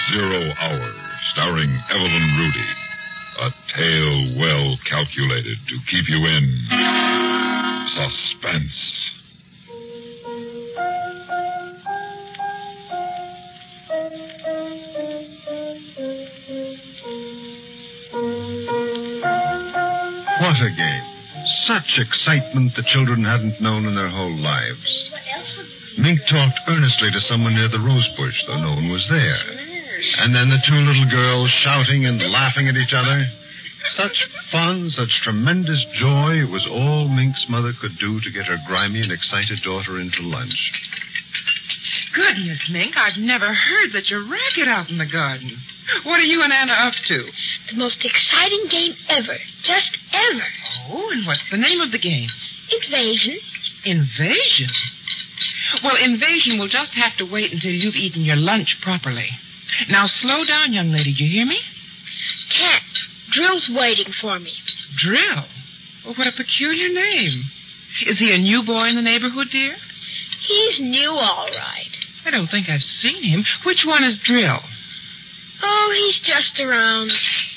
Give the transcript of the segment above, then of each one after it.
0 Hour, starring Evelyn Rudy. A tale well calculated to keep you in suspense. What a game. Such excitement the children hadn't known in their whole lives. What else would... Mink talked earnestly to someone near the rose bush, though no one was there. And then the two little girls shouting and laughing at each other. Such fun, such tremendous joy. It was all Mink's mother could do to get her grimy and excited daughter into lunch. Goodness, Mink, I've never heard such a racket out in the garden. What are you and Anna up to? The most exciting game ever. Just ever. Oh, and what's the name of the game? Invasion. Invasion? Well, invasion will just have to wait until you've eaten your lunch properly. Now, slow down, young lady. Do you hear me? Can't. Drill's waiting for me. Drill? Oh, what a peculiar name. Is he a new boy in the neighborhood, dear? He's new, all right. I don't think I've seen him. Which one is Drill? Oh, he's just around.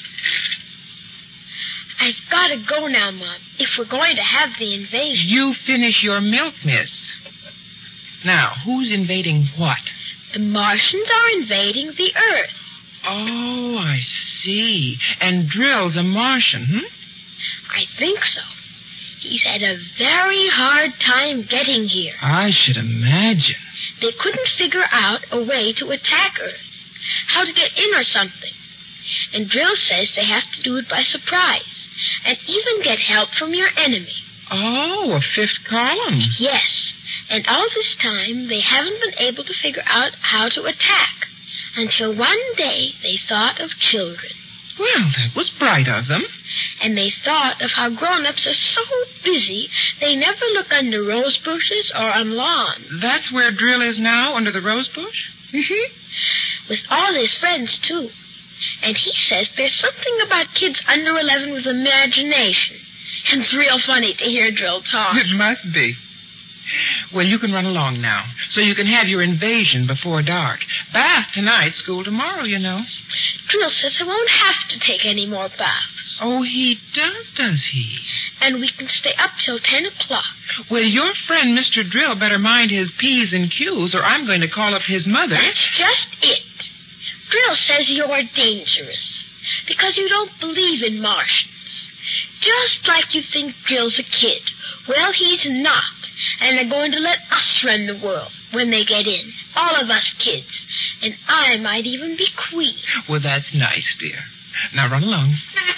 I've got to go now, Mom, if we're going to have the invasion. You finish your milk, miss. Now, who's invading what? The Martians are invading the Earth. Oh, I see. And Drill's a Martian, I think so. He's had a very hard time getting here. I should imagine. They couldn't figure out a way to attack Earth. How to get in or something. And Drill says they have to do it by surprise. And even get help from your enemy. Oh, a fifth column. Yes. And all this time, they haven't been able to figure out how to attack. Until one day, they thought of children. Well, that was bright of them. And they thought of how grown-ups are so busy, they never look under rose bushes or on lawns. That's where Drill is now, under the rose bush? Mm-hmm. With all his friends, too. And he says there's something about kids under 11 with imagination. And it's real funny to hear Drill talk. It must be. Well, you can run along now, so you can have your invasion before dark. Bath tonight, school tomorrow, you know. Drill says I won't have to take any more baths. Oh, he does he? And we can stay up till 10 o'clock. Well, your friend, Mr. Drill, better mind his P's and Q's, or I'm going to call up his mother. That's just it. Drill says you're dangerous, because you don't believe in Martians. Just like you think Drill's a kid. Well, he's not. And they're going to let us run the world when they get in. All of us kids. And I might even be queen. Well, that's nice, dear. Now run along.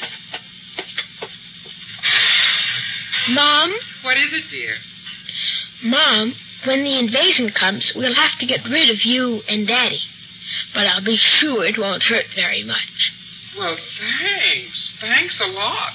Mom? What is it, dear? Mom, when the invasion comes, we'll have to get rid of you and Daddy. But I'll be sure it won't hurt very much. Well, thanks. Thanks a lot.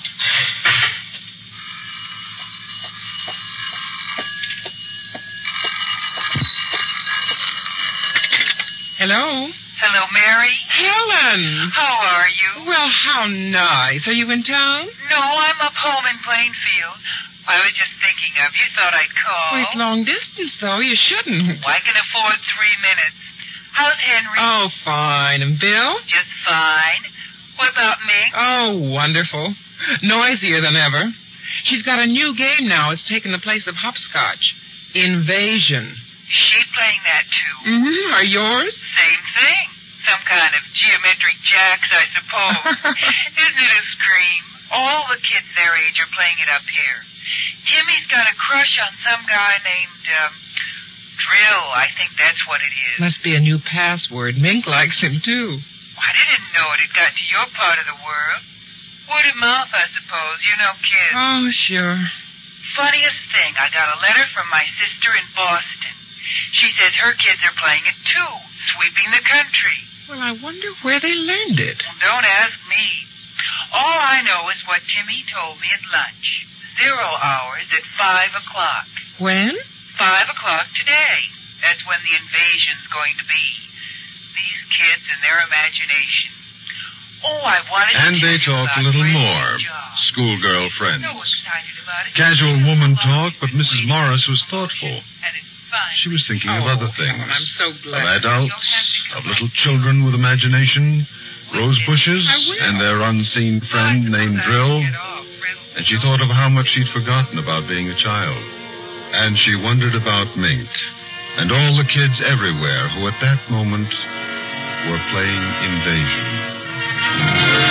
Hello? Hello, Mary. Helen! How are you? Well, how nice. Are you in town? No, I'm up home in Plainfield. I was just thinking of you. Thought I'd call. Well, it's long distance, though. You shouldn't. I can afford 3 minutes. How's Henry? Oh, fine. And Bill? Just fine. What about Mink? Oh, wonderful. Noisier than ever. She's got a new game now. It's taken the place of hopscotch. Invasion. She playing that, too. Mm-hmm. Are yours? Same thing. Some kind of geometric jacks, I suppose. Isn't it a scream? All the kids their age are playing it up here. Timmy's got a crush on some guy named, Drill. I think that's what it is. Must be a new password. Mink likes him, too. I didn't know it had got to your part of the world. Word of mouth, I suppose. You know kids. Oh, sure. Funniest thing, I got a letter from my sister in Boston. She says her kids are playing it, too, sweeping the country. Well, I wonder where they learned it. Don't ask me. All I know is what Timmy told me at lunch. 0 hours at 5 o'clock. When? 5 o'clock today. That's when the invasion's going to be. These kids and their imagination. Oh, I wanted to And they talked a little more. Schoolgirl friends. So excited about it. Casual woman talk, but Mrs. Morris was thoughtful. And it's fun. She was thinking of other things. Helen, I'm so glad. Of adults, of little children with imagination, rose bushes, and their unseen friend named Drill. And she thought of how much she'd forgotten about being a child. And she wondered about Mink and all the kids everywhere who at that moment were playing Invasion.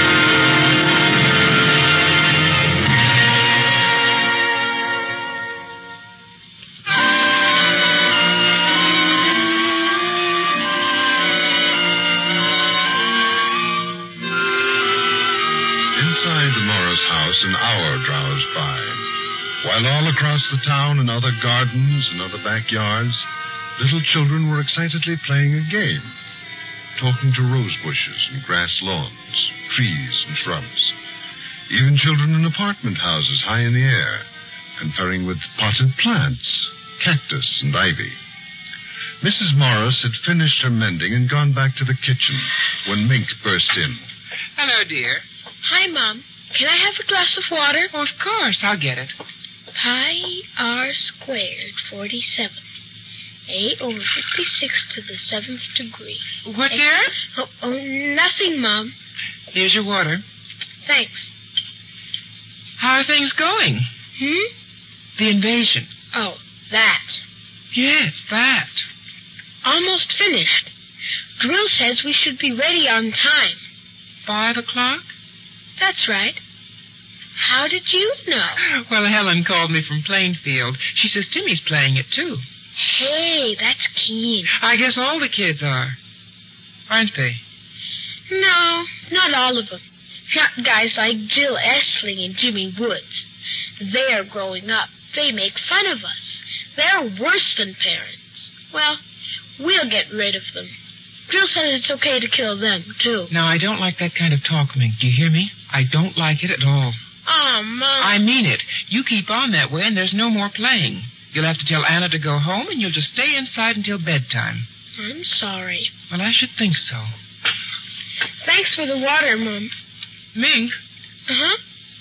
Inside the Morris house, an hour drowsed by, while all across the town and other gardens and other backyards, little children were excitedly playing a game, talking to rose bushes and grass lawns, trees and shrubs. Even children in apartment houses high in the air, conferring with potted plants, cactus and ivy. Mrs. Morris had finished her mending and gone back to the kitchen when Mink burst in. Hello, dear. Hi, Mom. Can I have a glass of water? Oh, of course. I'll get it. Pi r squared 47. 8 over 56 to the 7th degree. What, dear? Oh, nothing, Mom. Here's your water. Thanks. How are things going? The invasion. Oh, that. Yes, that. Almost finished. Drill says we should be ready on time. 5 o'clock? That's right. How did you know? Well, Helen called me from Plainfield. She says Timmy's playing it, too. Hey, that's keen. I guess all the kids are. Aren't they? No, not all of them. Not guys like Jill Essling and Jimmy Woods. They're growing up. They make fun of us. They're worse than parents. Well, we'll get rid of them. Drill says it's okay to kill them, too. Now, I don't like that kind of talk, Mink. Do you hear me? I don't like it at all. Oh, Mom. I mean it. You keep on that way and there's no more playing. You'll have to tell Anna to go home and you'll just stay inside until bedtime. I'm sorry. Well, I should think so. Thanks for the water, Mom. Mink? Uh-huh?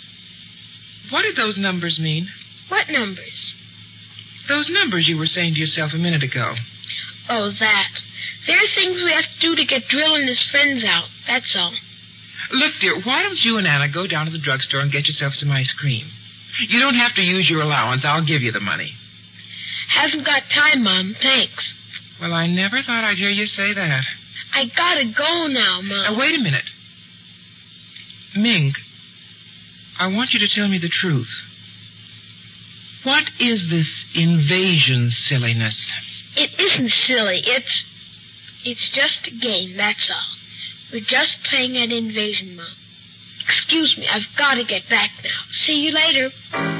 What did those numbers mean? What numbers? Those numbers you were saying to yourself a minute ago. Oh, that. There are things we have to do to get Drill and his friends out. That's all. Look, dear, why don't you and Anna go down to the drugstore and get yourself some ice cream? You don't have to use your allowance. I'll give you the money. Haven't got time, Mom. Thanks. Well, I never thought I'd hear you say that. I gotta go now, Mom. Now, wait a minute. Mink, I want you to tell me the truth. What is this invasion silliness? It isn't silly. It's just a game, that's all. We're just playing an invasion, Mom. Excuse me, I've got to get back now. See you later.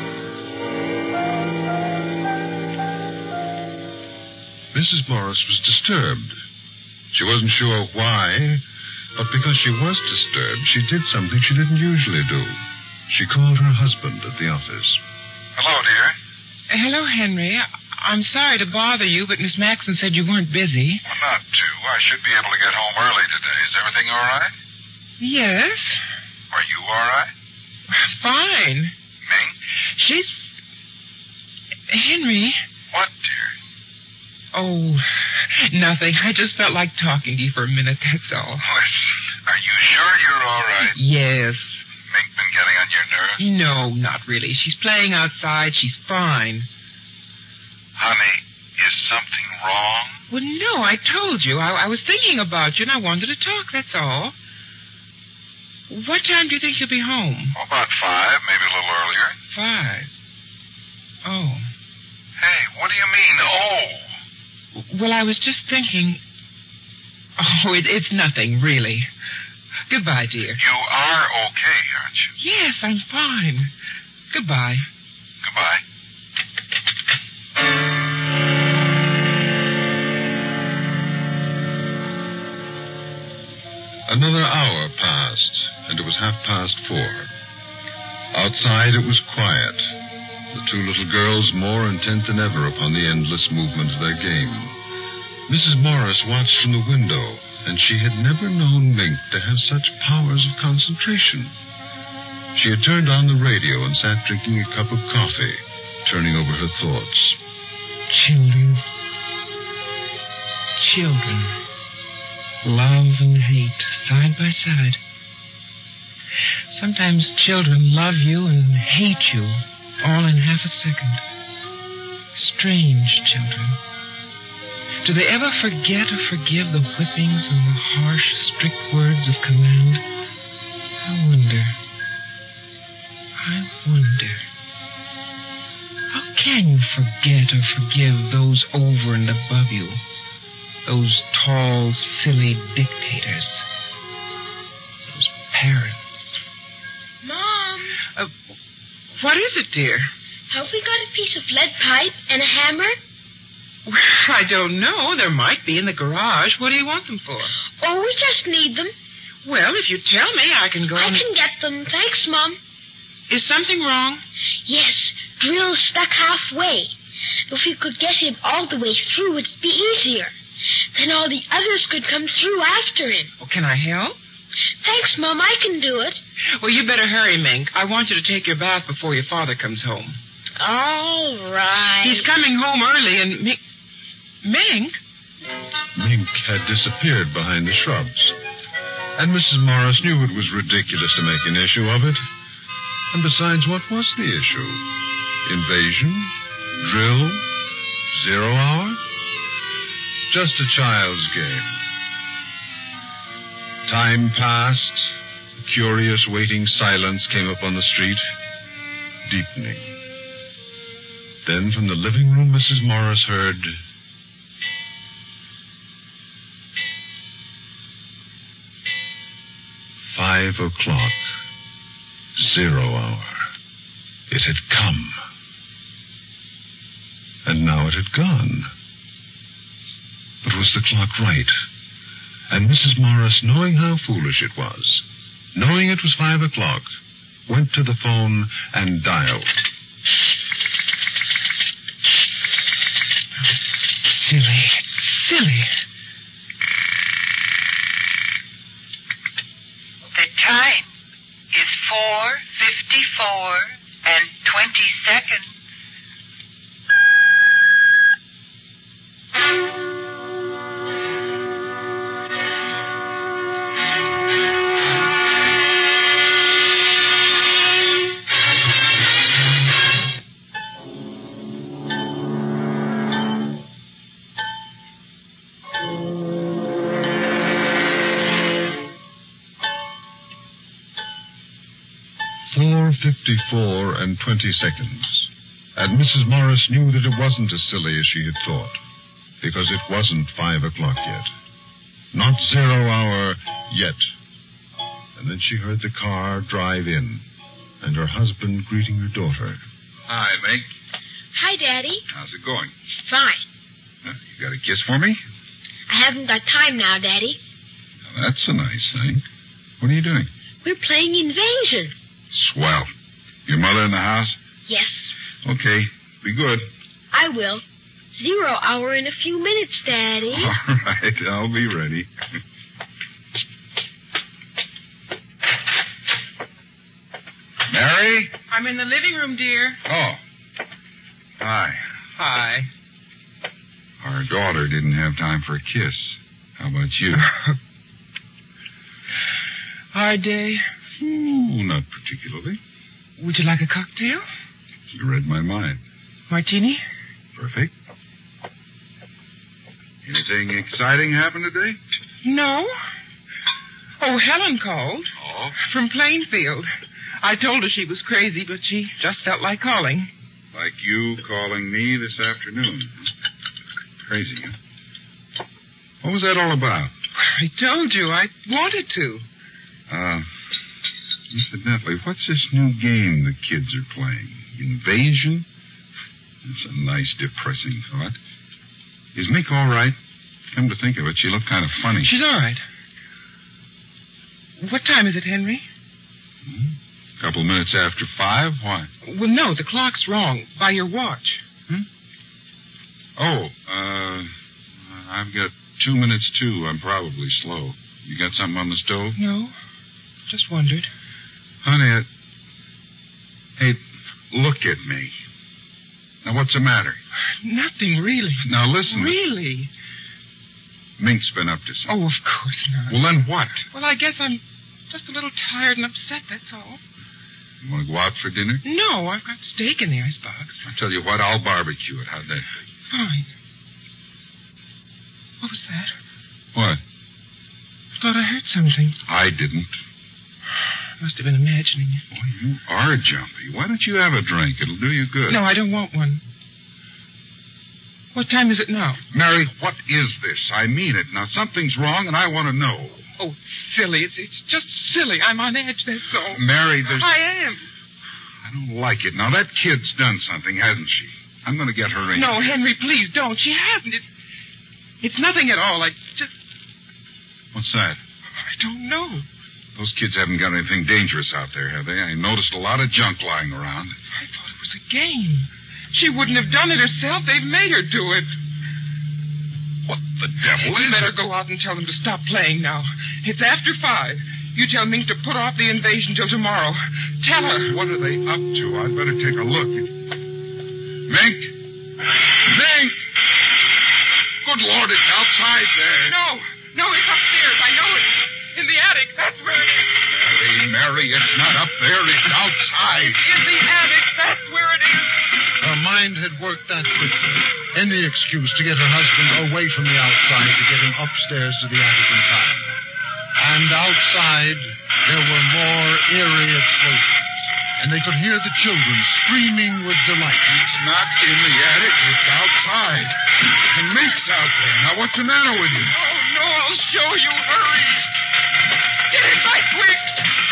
Mrs. Morris was disturbed. She wasn't sure why, but because she was disturbed, she did something she didn't usually do. She called her husband at the office. Hello, dear. Hello, Henry. I'm sorry to bother you, but Miss Maxon said you weren't busy. Well, not too. I should be able to get home early today. Is everything all right? Yes. Are you all right? Fine. Mink? She's... Henry. What, dear? Oh, nothing. I just felt like talking to you for a minute, that's all. Listen, are you sure you're all right? Yes. Mink been getting on your nerves? No, not really. She's playing outside. She's fine. Honey, is something wrong? Well, no, I told you. I was thinking about you, and I wanted to talk, that's all. What time do you think you'll be home? About 5, maybe a little earlier. 5. Oh. Hey, what do you mean, oh? Well, I was just thinking... Oh, it's nothing, really. Goodbye, dear. You are okay, aren't you? Yes, I'm fine. Goodbye. Goodbye. Another hour passed, and it was 4:30. Outside it was quiet, the two little girls more intent than ever upon the endless movement of their game. Mrs. Morris watched from the window, and she had never known Mink to have such powers of concentration. She had turned on the radio and sat drinking a cup of coffee, turning over her thoughts. Children. Children. Love and hate, side by side. Sometimes children love you and hate you, all in half a second. Strange children. Do they ever forget or forgive the whippings and the harsh, strict words of command? I wonder. How can you forget or forgive those over and above you? Those tall, silly dictators. Those parents. Mom. What is it, dear? Have we got a piece of lead pipe and a hammer? Well, I don't know. There might be in the garage. What do you want them for? Oh, we just need them. Well, if you tell me, I can go I can get them. Thanks, Mom. Is something wrong? Yes, Drill's stuck halfway. If we could get him all the way through, it'd be easier. Then all the others could come through after him. Oh, can I help? Thanks, Mom. I can do it. Well, you better hurry, Mink. I want you to take your bath before your father comes home. All right. He's coming home early, and Mink? Mink had disappeared behind the shrubs. And Mrs. Morris knew it was ridiculous to make an issue of it. And besides, what was the issue? Invasion? Drill? 0 hour? Just a child's game. Time passed. A curious waiting silence came up on the street, deepening. Then from the living room, Mrs. Morris heard... 5 o'clock. 0 hour. It had come. And now it had gone. But was the clock right? And Mrs. Morris, knowing how foolish it was, knowing it was 5 o'clock, went to the phone and dialed. Silly. The time is 4:54 and 20 seconds. .54 and 20 seconds. And Mrs. Morris knew that it wasn't as silly as she had thought, because it wasn't 5 o'clock yet. Not 0 hour yet. And then she heard the car drive in, and her husband greeting her daughter. Hi, Meg. Hi, Daddy. How's it going? Fine. You got a kiss for me? I haven't got time now, Daddy. Well, that's a nice thing. What are you doing? We're playing Invasion. Swell. Your mother in the house? Yes, Okay. Be good. I will. 0 hour in a few minutes, Daddy. All right. I'll be ready. Mary? I'm in the living room, dear. Oh. Hi. Hi. Our daughter didn't have time for a kiss. How about you? Hard day. Ooh, not particularly. Would you like a cocktail? You read my mind. Martini? Perfect. Anything exciting happen today? No. Oh, Helen called. Oh? From Plainfield. I told her she was crazy, but she just felt like calling. Like you calling me this afternoon. Crazy, huh? What was that all about? I told you. I wanted to. Incidentally, what's this new game the kids are playing? Invasion? That's a nice, depressing thought. Is Mick all right? Come to think of it, she looked kind of funny. She's all right. What time is it, Henry? A couple minutes after 5. Why? Well, no, the clock's wrong. By your watch. Oh, I've got 2 minutes to. I'm probably slow. You got something on the stove? No. Just wondered. Honey, Hey, look at me. Now, what's the matter? Nothing, really. Now, listen. Really? Mink's been up to something. Oh, of course not. Well, then what? Well, I guess I'm just a little tired and upset, that's all. You want to go out for dinner? No, I've got steak in the icebox. I'll tell you what, I'll barbecue it. How'd that be? Fine. What was that? What? I thought I heard something. I didn't. Must have been imagining it. Boy, you are jumpy. Why don't you have a drink? It'll do you good. No, I don't want one. What time is it now? Mary, what is this? I mean it. Now, something's wrong, and I want to know. Oh, it's silly. It's just silly. I'm on edge, that's all. Mary, there's... I am. I don't like it. Now, that kid's done something, hasn't she? I'm going to get her in. No, Henry, please don't. She hasn't. It's nothing at all. I just... What's that? I don't know. Those kids haven't got anything dangerous out there, have they? I noticed a lot of junk lying around. I thought it was a game. She wouldn't have done it herself. They've made her do it. What the devil You is better it? go out and tell them to stop playing now. It's after 5. You tell Mink to put off the invasion till tomorrow. Tell her. What are they up to? I'd better take a look. Mink? Mink! Good Lord, it's outside there. No, it's upstairs. I know it. In the attic. That's where it is. Mary, it's not up there. It's outside. In the attic. That's where it is. Her mind had worked that quickly. Any excuse to get her husband away from the outside to get him upstairs to the attic in time. And outside, there were more eerie explosions. And they could hear the children screaming with delight. It's not in the attic. It's outside. And Mink's out there. Now, what's the matter with you? Oh, no, I'll show you. Hurry. Get inside quick.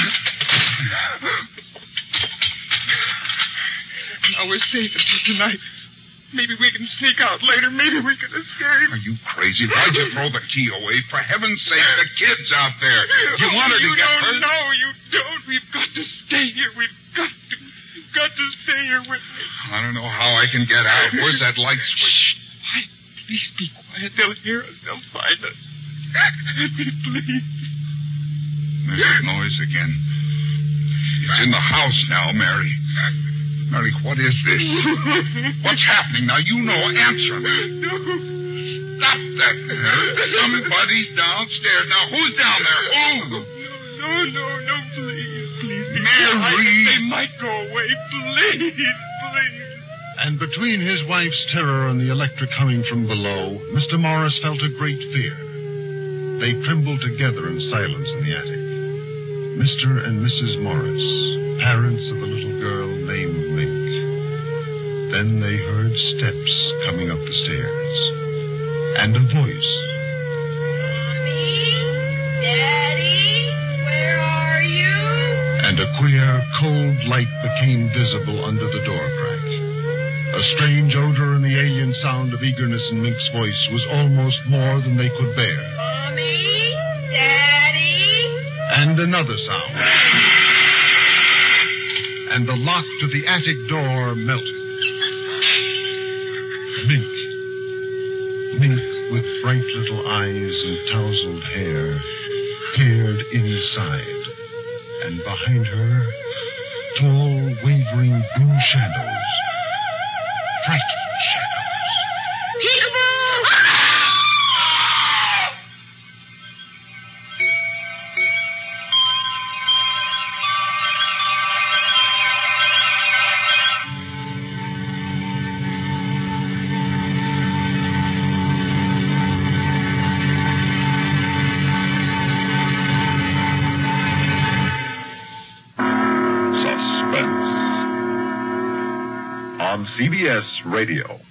Now we're safe until tonight. Maybe we can sneak out later. Maybe we can escape. Are you crazy? Why'd you throw the key away? For heaven's sake, the kid's out there. You wanted to get hurt? You don't know. You don't. We've got to stay here. You've got to stay here with me. I don't know how I can get out. Where's that light switch? Quiet. Please be quiet. They'll hear us. They'll find us. Please. There's that noise again. It's in the house now, Mary. Mary, what is this? What's happening now? You know. Answer me. Stop that. Somebody's downstairs. Now, who's down there? Who? No, please. Be Mary! quiet. They might go away. Please. And between his wife's terror and the electric humming from below, Mr. Morris felt a great fear. They trembled together in silence in the attic. Mr. and Mrs. Morris, parents of the little girl named Mink. Then they heard steps coming up the stairs. And a voice. Mommy? Daddy? Where are you? And a queer, cold light became visible under the door crack. A strange odor and the alien sound of eagerness in Mink's voice was almost more than they could bear. Mommy? Daddy? And another sound. And the lock to the attic door melted. Mink, with bright little eyes and tousled hair, peered inside. And behind her, tall, wavering blue shadows. Frightful shadows. Peekaboo! CBS Radio.